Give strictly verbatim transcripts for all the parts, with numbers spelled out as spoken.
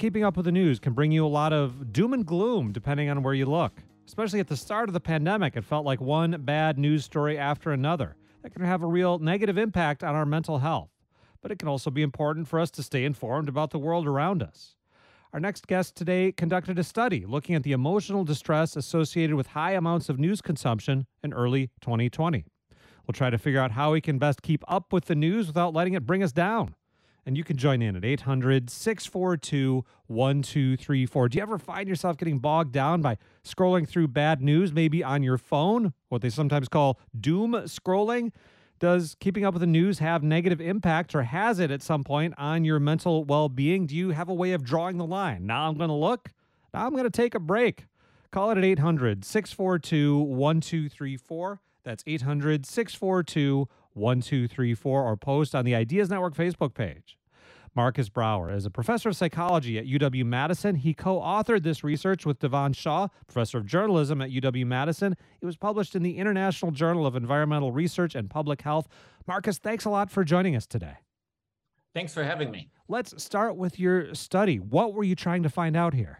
keeping up with the news can bring you a lot of doom and gloom depending on where you look. Especially at the start of the pandemic, it felt like one bad news story after another. That can have a real negative impact on our mental health. But it can also be important for us to stay informed about the world around us. Our next guest today conducted a study looking at the emotional distress associated with high amounts of news consumption in early twenty twenty. We'll try to figure out how we can best keep up with the news without letting it bring us down. And you can join in at eight hundred, six four two, one two three four. Do you ever find yourself getting bogged down by scrolling through bad news, maybe on your phone, what they sometimes call doom scrolling? Does keeping up with the news have negative impact, or has it at some point on your mental well-being? Do you have a way of drawing the line? Now I'm going to look. Now I'm going to take a break. Call it at eight hundred, six four two, one two three four. That's eight hundred, six four two, one two three four, or post on the Ideas Network Facebook page. Marcus Brower is a professor of psychology at U W-Madison. He co-authored this research with Devon Shaw, professor of journalism at U W-Madison. It was published in the International Journal of Environmental Research and Public Health. Marcus, thanks a lot for joining us today. Thanks for having me. Let's start with your study. What were you trying to find out here?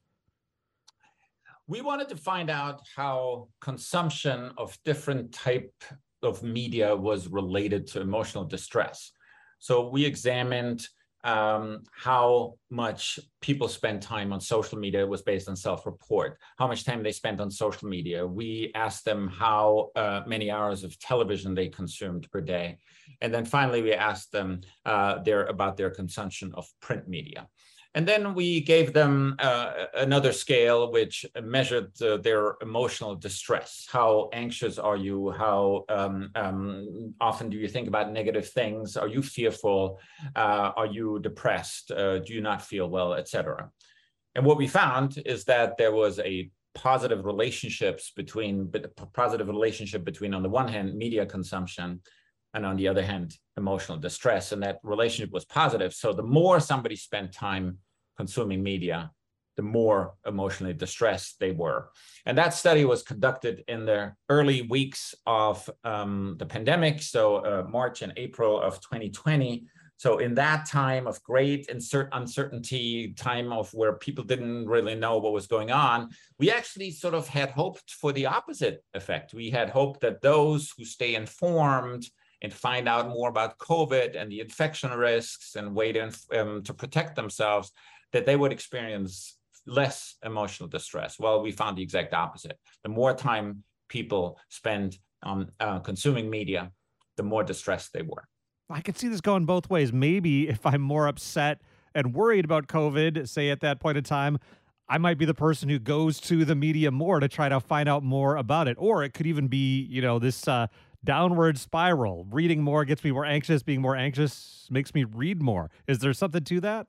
We wanted to find out how consumption of different type of media was related to emotional distress. So we examined um, how much people spend time on social media. It was based on self-report, how much time they spent on social media. We asked them how uh, many hours of television they consumed per day. And then finally, we asked them uh, their, about their consumption of print media. And then we gave them uh, another scale which measured uh, their emotional distress. How anxious are you? How um, um, often do you think about negative things? Are you fearful? Uh, are you depressed? Uh, do you not feel well, et cetera? And what we found is that there was a positive relationships between, positive relationship between, on the one hand, media consumption, and on the other hand, emotional distress. And that relationship was positive. So the more somebody spent time consuming media, the more emotionally distressed they were. And that study was conducted in the early weeks of um, the pandemic, so uh, March and April of twenty twenty. So in that time of great insert uncertainty, time of where people didn't really know what was going on, we actually sort of had hoped for the opposite effect. We had hoped that those who stay informed and find out more about COVID and the infection risks and way to, um, to protect themselves, that they would experience less emotional distress. Well, we found the exact opposite. The more time people spend on uh, consuming media, the more distressed they were. I could see this going both ways. Maybe if I'm more upset and worried about COVID, say at that point in time, I might be the person who goes to the media more to try to find out more about it. Or it could even be, you know, this uh, downward spiral. Reading more gets me more anxious. Being more anxious makes me read more. Is there something to that?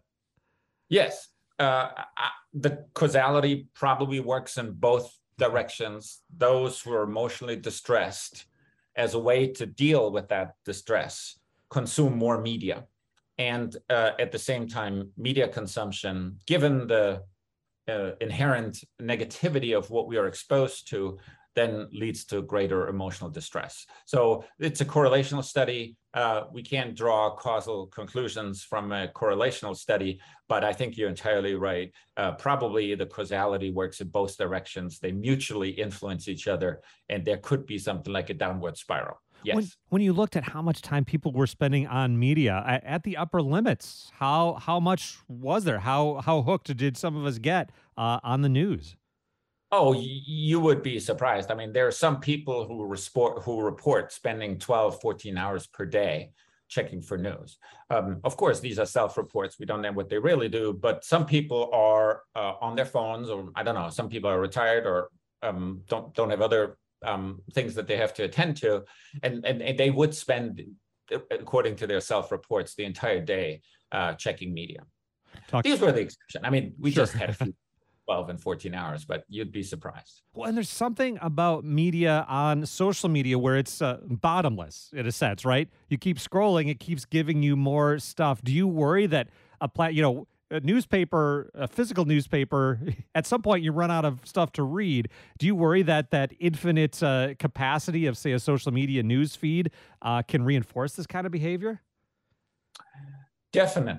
Yes. Uh, I, the causality probably works in both directions. Those who are emotionally distressed, as a way to deal with that distress, consume more media. And uh, at the same time, media consumption, given the uh, inherent negativity of what we are exposed to, then leads to greater emotional distress. So it's a correlational study. Uh, we can't draw causal conclusions from a correlational study, but I think you're entirely right. Uh, probably the causality works in both directions. They mutually influence each other, and there could be something like a downward spiral. Yes. When, when you looked at how much time people were spending on media at, at the upper limits, how how much was there? How how hooked did some of us get uh, on the news? Oh, you would be surprised. I mean, there are some people who report, who report spending twelve, fourteen hours per day checking for news. Um, of course, these are self-reports. We don't know what they really do, but some people are uh, on their phones, or I don't know, some people are retired or um, don't, don't have other um, things that they have to attend to. And, and, and they would spend, according to their self-reports, the entire day uh, checking media. Talk These were the exception. I mean, we sure. just had a few twelve and fourteen hours, but you'd be surprised. Well, and there's something about media on social media where it's uh, bottomless in a sense, right? You keep scrolling, it keeps giving you more stuff. Do you worry that a plat, you know, a newspaper, a physical newspaper, at some point you run out of stuff to read? Do you worry that that infinite uh, capacity of, say, a social media news feed uh, can reinforce this kind of behavior? Definitely.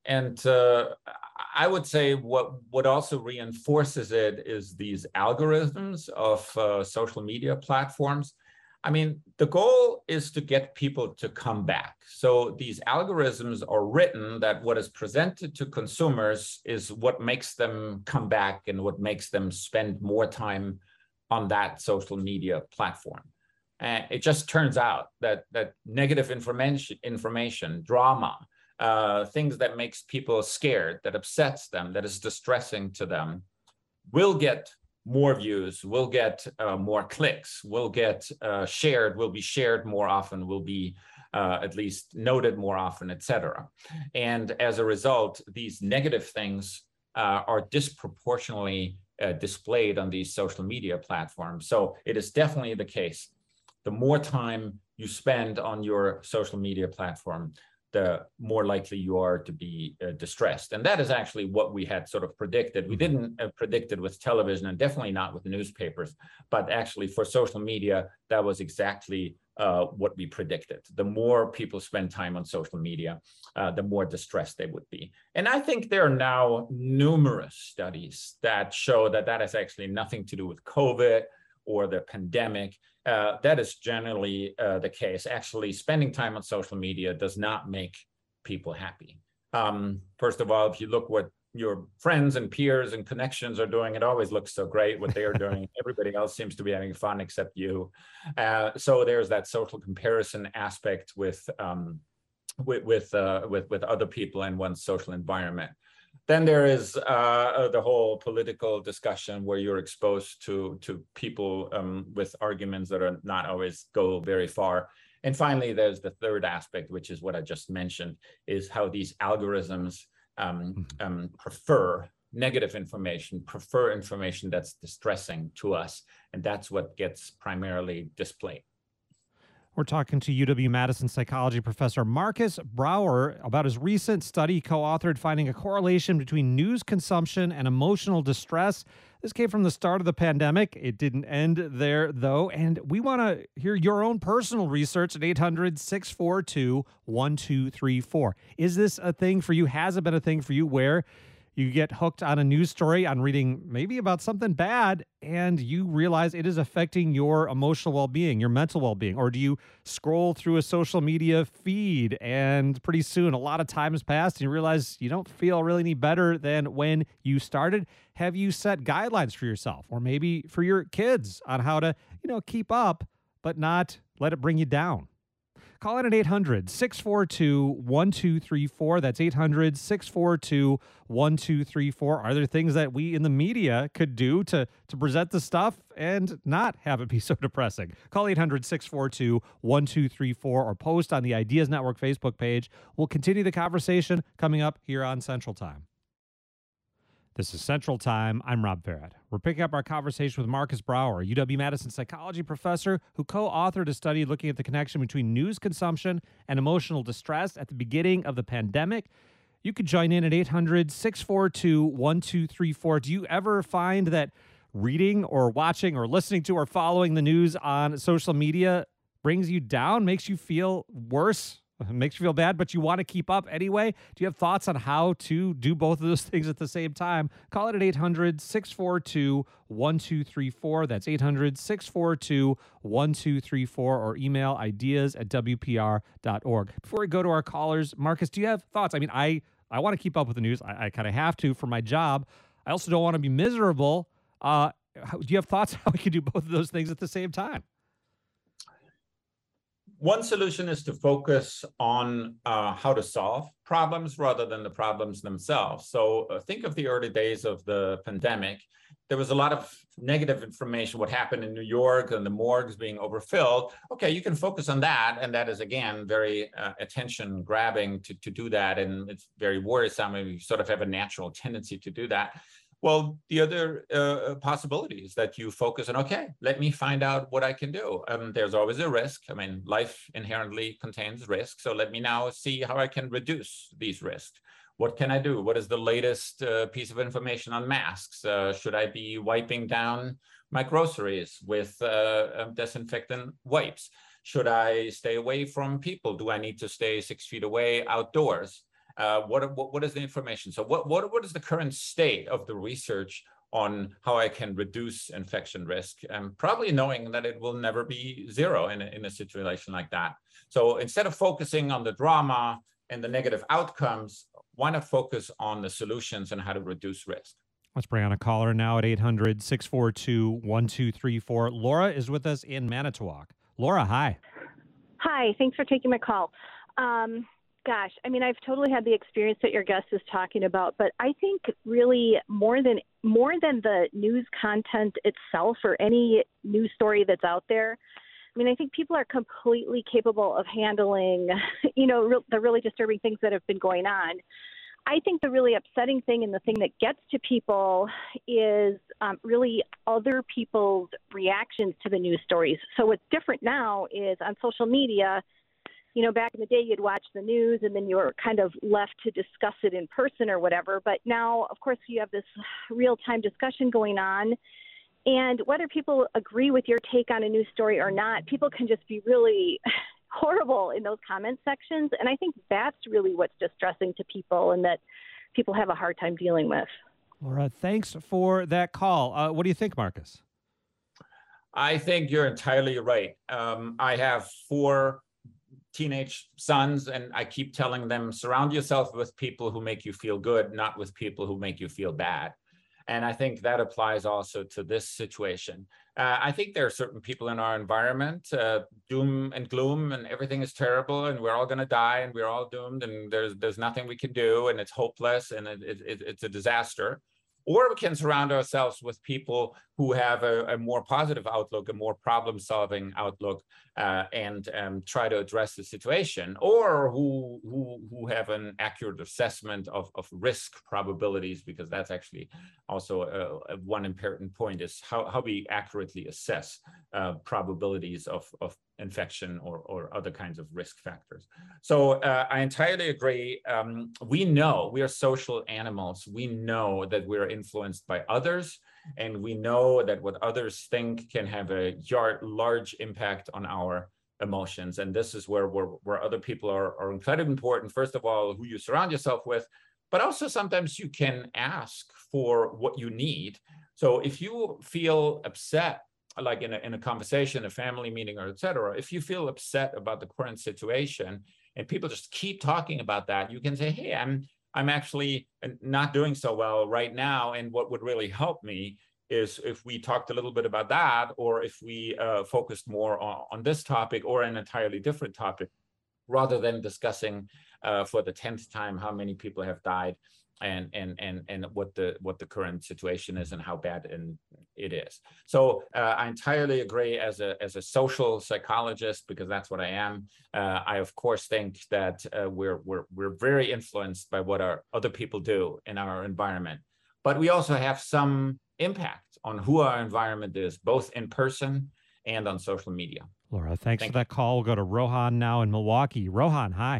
and uh, I would say what, what also reinforces it is these algorithms of uh, social media platforms. I mean, the goal is to get people to come back. So these algorithms are written that what is presented to consumers is what makes them come back and what makes them spend more time on that social media platform. And it just turns out that, that negative information, information, drama, uh, things that makes people scared, that upsets them, that is distressing to them, will get more views, will get uh, more clicks, will get uh, shared, will be shared more often, will be uh, at least noted more often, et cetera. And as a result, these negative things uh, are disproportionately uh, displayed on these social media platforms. So it is definitely the case. The more time you spend on your social media platform, the more likely you are to be uh, distressed. And that is actually what we had sort of predicted. We didn't uh, predict it with television and definitely not with newspapers, but actually for social media, that was exactly uh, what we predicted. The more people spend time on social media, uh, the more distressed they would be. And I think there are now numerous studies that show that that has actually nothing to do with COVID or the pandemic. Uh, that is generally uh, the case. Actually, spending time on social media does not make people happy. Um, first of all, if you look what your friends and peers and connections are doing, it always looks so great what they are doing. Everybody else seems to be having fun except you. Uh, so there's that social comparison aspect with um, with with, uh, with with other people in one's social environment. Then there is uh, the whole political discussion where you're exposed to, to people um, with arguments that are not always go very far. And finally, there's the third aspect, which is what I just mentioned, is how these algorithms um, um, prefer negative information, prefer information that's distressing to us. And that's what gets primarily displayed. We're talking to U W-Madison psychology professor Marcus Brauer about his recent study co-authored finding a correlation between news consumption and emotional distress. This came from the start of the pandemic. It didn't end there, though, and we want to hear your own personal research at eight hundred, six four two, one two three four. Is this a thing for you? Has it been a thing for you where you get hooked on a news story, on reading maybe about something bad, and you realize it is affecting your emotional well-being, your mental well-being? Or do you scroll through a social media feed and pretty soon a lot of time has passed and you realize you don't feel really any better than when you started? Have you set guidelines for yourself or maybe for your kids on how to, you know, keep up but not let it bring you down? Call in at eight hundred, six four two, one two three four. That's eight hundred, six four two, one two three four. Are there things that we in the media could do to, to present the stuff and not have it be so depressing? Call eight hundred, six four two, one two three four or post on the Ideas Network Facebook page. We'll continue the conversation coming up here on Central Time. This is Central Time. I'm Rob Barrett. We're picking up our conversation with Marcus Brauer, U W-Madison psychology professor who co-authored a study looking at the connection between news consumption and emotional distress at the beginning of the pandemic. You could join in at eight hundred, six four two, one two three four. Do you ever find that reading or watching or listening to or following the news on social media brings you down, makes you feel worse? It makes you feel bad, but you want to keep up anyway? Do you have thoughts on how to do both of those things at the same time? Call it at eight hundred, six four two, one two three four. That's eight hundred, six four two, one two three four or email ideas at w p r dot org. Before we go to our callers, Marcus, do you have thoughts? I mean, I, I want to keep up with the news. I, I kind of have to for my job. I also don't want to be miserable. Uh, how, do you have thoughts how we can do both of those things at the same time? One solution is to focus on uh, how to solve problems rather than the problems themselves. So uh, think of the early days of the pandemic. There was a lot of negative information, what happened in New York and the morgues being overfilled. Okay, you can focus on that. And that is, again, very uh, attention grabbing to, to do that. And it's very worrisome. And you sort of have a natural tendency to do that. Well, the other uh, possibility is that you focus on, okay, let me find out what I can do. Um, there's always a risk. I mean, life inherently contains risk. So let me now see how I can reduce these risks. What can I do? What is the latest uh, piece of information on masks? Uh, should I be wiping down my groceries with uh, disinfectant wipes? Should I stay away from people? Do I need to stay six feet away outdoors? Uh, what, what, what is the information? So what, what, what is the current state of the research on how I can reduce infection risk, and probably knowing that it will never be zero in a, in a situation like that. So instead of focusing on the drama and the negative outcomes, why not focus on the solutions and how to reduce risk? Let's bring on a caller now at eight hundred, six four two, one two three four. Laura is with us in Manitowoc. Laura, hi. Hi, thanks for taking my call. Um, gosh, I mean, I've totally had the experience that your guest is talking about, but I think really more than more than the news content itself or any news story that's out there, I mean, I think people are completely capable of handling, you know, re- the really disturbing things that have been going on. I think the really upsetting thing and the thing that gets to people is um, really other people's reactions to the news stories. So what's different now is on social media, you know, back in the day, you'd watch the news and then you were kind of left to discuss it in person or whatever. But now, of course, you have this real-time discussion going on. And whether people agree with your take on a news story or not, people can just be really horrible in those comment sections. And I think that's really what's distressing to people and that people have a hard time dealing with. Laura, thanks for that call. Uh, what do you think, Marcus? I think you're entirely right. Um, I have four teenage sons, and I keep telling them, surround yourself with people who make you feel good, not with people who make you feel bad. And I think that applies also to this situation. Uh, I think there are certain people in our environment, uh, doom and gloom, and everything is terrible, and we're all going to die, and we're all doomed, and there's there's nothing we can do, and it's hopeless, and it, it, it's a disaster. Or we can surround ourselves with people who have a, a more positive outlook, a more problem-solving outlook, uh, and um, try to address the situation, or who who who have an accurate assessment of, of risk probabilities, because that's actually also a, a one important point is how, how we accurately assess uh, probabilities of, of infection or, or other kinds of risk factors. So uh, I entirely agree. Um, we know we are social animals. We know that we're influenced by others, and we know that what others think can have a yard, large impact on our emotions. And this is where, where, where other people are, are incredibly important. First of all, who you surround yourself with, but also sometimes you can ask for what you need. So if you feel upset, like in a, in a conversation, a family meeting, or et cetera, if you feel upset about the current situation and people just keep talking about that, you can say, hey, I'm I'm actually not doing so well right now. And what would really help me is if we talked a little bit about that, or if we uh, focused more on, on this topic or an entirely different topic, rather than discussing uh, for the tenth time how many people have died and and and and what the what the current situation is and how bad and it is. So uh, I entirely agree. As a as a social psychologist, because that's what I am, uh, I of course think that uh, we're we're we're very influenced by what our other people do in our environment, but we also have some impact on who our environment is, both in person and on social media. Laura, thanks Thank for that call. We'll go to Rohan now in Milwaukee. Rohan, hi.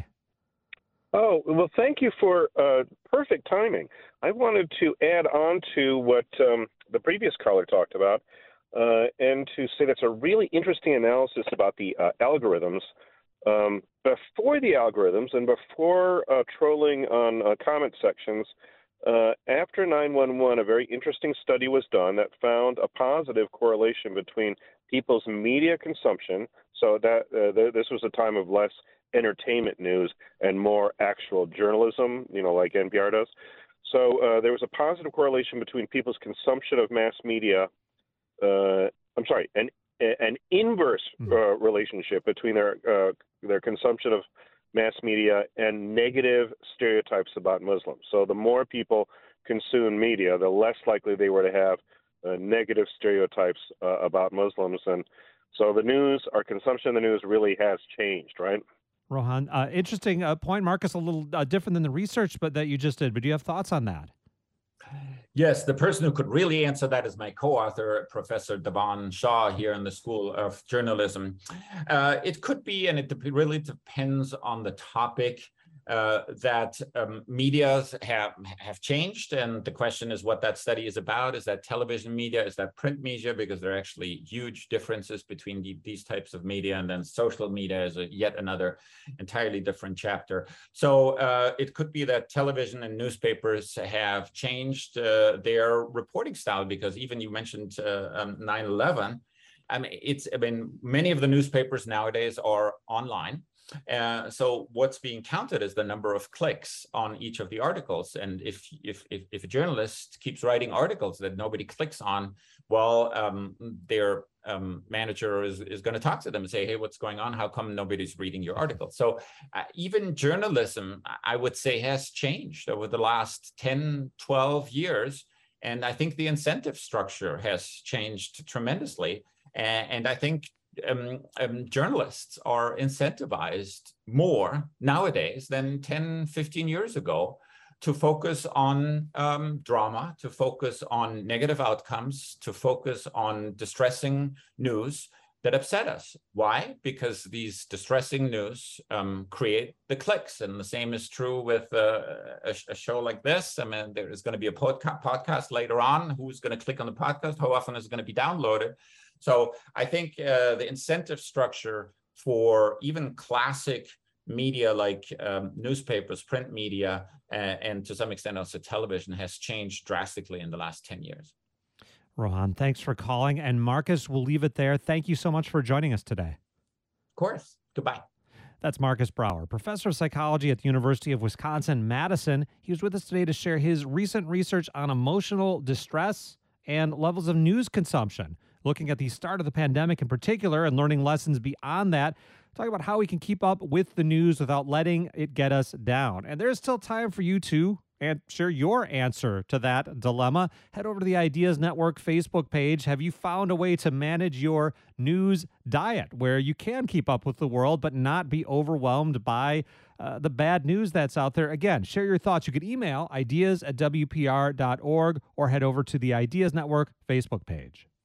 Oh, well, thank you for uh, perfect timing. I wanted to add on to what um, the previous caller talked about uh, and to say that's a really interesting analysis about the uh, algorithms. Um, before the algorithms and before uh, trolling on uh, comment sections, uh, after nine one one, a very interesting study was done that found a positive correlation between people's media consumption. So that uh, th- this was a time of less entertainment news and more actual journalism, you know, like N P R does. So uh, there was a positive correlation between people's consumption of mass media. Uh, I'm sorry, an an inverse uh, relationship between their uh, their consumption of mass media and negative stereotypes about Muslims. So the more people consume media, the less likely they were to have uh, negative stereotypes uh, about Muslims. And so the news, our consumption of the news really has changed, right? Rohan, uh, interesting uh, point, Marcus, a little uh, different than the research but that you just did, but do you have thoughts on that? Yes, the person who could really answer that is my co-author, Professor Devan Shah, here in the School of Journalism. Uh, it could be, and it really depends on the topic. uh, that um, medias have have changed, and the question is what that study is about. Is that television media? Is that print media? Because there are actually huge differences between the, these types of media, and then social media is a, yet another entirely different chapter. So uh, it could be that television and newspapers have changed uh, their reporting style, because even you mentioned uh, um, nine eleven. I mean, it's I mean, many of the newspapers nowadays are online. Uh, so what's being counted is the number of clicks on each of the articles. And if if if, if a journalist keeps writing articles that nobody clicks on, well, um, their um, manager is, is going to talk to them and say, hey, what's going on? How come nobody's reading your article? So uh, even journalism, I would say, has changed over the last ten, twelve years. And I think the incentive structure has changed tremendously. And, and I think Um, um, journalists are incentivized more nowadays than ten, fifteen years ago to focus on um, drama, to focus on negative outcomes, to focus on distressing news that upset us. Why? Because these distressing news um, create the clicks. And the same is true with uh, a, a show like this. I mean, there is going to be a podca- podcast later on. Who's going to click on the podcast? How often is it going to be downloaded? So I think uh, the incentive structure for even classic media like um, newspapers, print media, uh, and to some extent also television has changed drastically in the last ten years. Rohan, thanks for calling. And Marcus, we'll leave it there. Thank you so much for joining us today. Of course. Goodbye. That's Marcus Brower, professor of psychology at the University of Wisconsin-Madison. He was with us today to share his recent research on emotional distress and levels of news consumption, looking at the start of the pandemic in particular and learning lessons beyond that, talking about how we can keep up with the news without letting it get us down. And there's still time for you to and share your answer to that dilemma. Head over to the Ideas Network Facebook page. Have you found a way to manage your news diet where you can keep up with the world but not be overwhelmed by uh, the bad news that's out there? Again, share your thoughts. You can email ideas at w p r dot org or head over to the Ideas Network Facebook page.